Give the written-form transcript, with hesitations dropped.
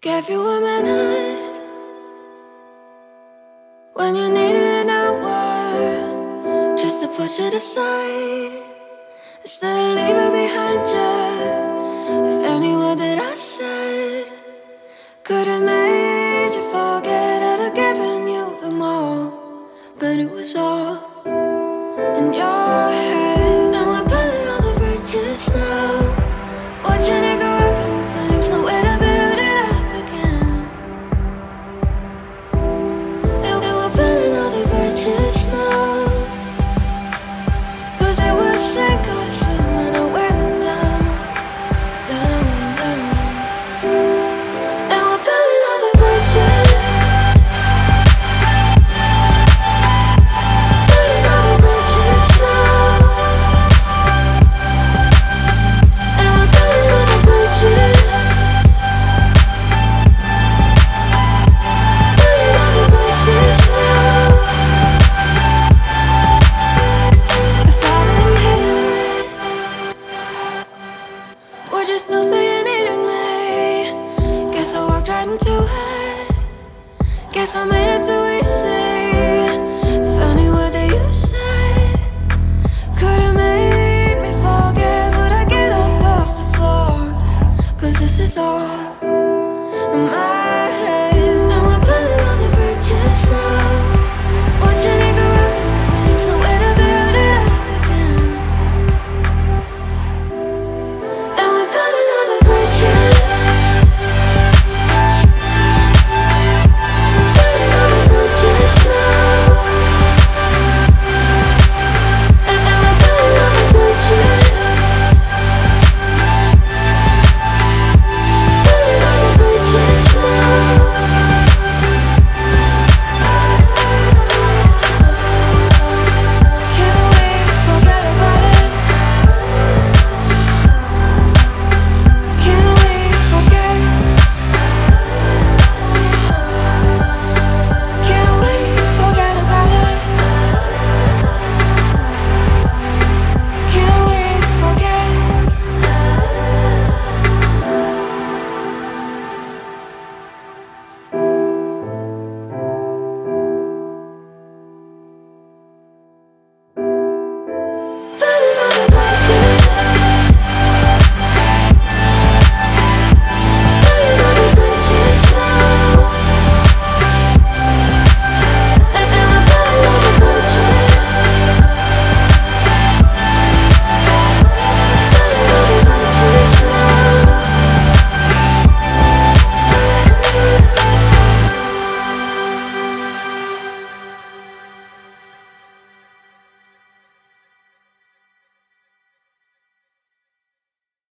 Gave you a minute when you needed an hour just to push it aside instead of leaving behind you. If any word that I said could have made you forget, I'd have given you them all, but it was all in your head. And we're burning all the bridges now, watching it go up in flames, no way to build it up again. And we're burning all the bridges now, 'cause it was sink or swim, and I went down, down, down. And we're burning all the bridges, burning all the bridges now. And we're burning all the bridges, burning all the bridges now. If I didn't hit it, would you still say you needed me? Guess I walked right into it. Guess I made